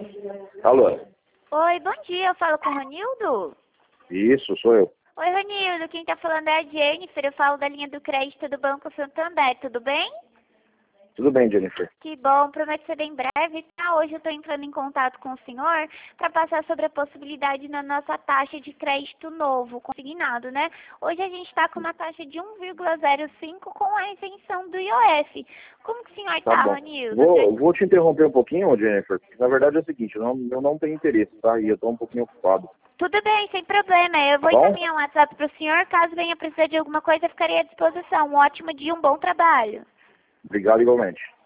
Alô? Oi, bom dia, eu falo com o Ronildo? Isso, sou eu. Oi, Ronildo, quem tá falando é a Jennifer, eu falo da linha do crédito do Banco Santander, tudo bem? Tudo bem, Jennifer? Que bom, prometo ser bem breve, tá? Hoje eu tô entrando em contato com o senhor para passar sobre a possibilidade na nossa taxa de crédito novo, consignado, né? Hoje a gente tá com uma taxa de 1,05 com a isenção do IOF. Como que o senhor Tá tá, bom. Ronildo? Vou te interromper um pouquinho, Jennifer. Na verdade é o seguinte, eu não tenho interesse, tá? E eu tô um pouquinho ocupado. Tudo bem, sem problema. Eu Tá vou bom? encaminhar um WhatsApp para o senhor. Caso venha precisar de alguma coisa, eu ficarei à disposição. Um ótimo dia, um bom trabalho. Obrigado igualmente.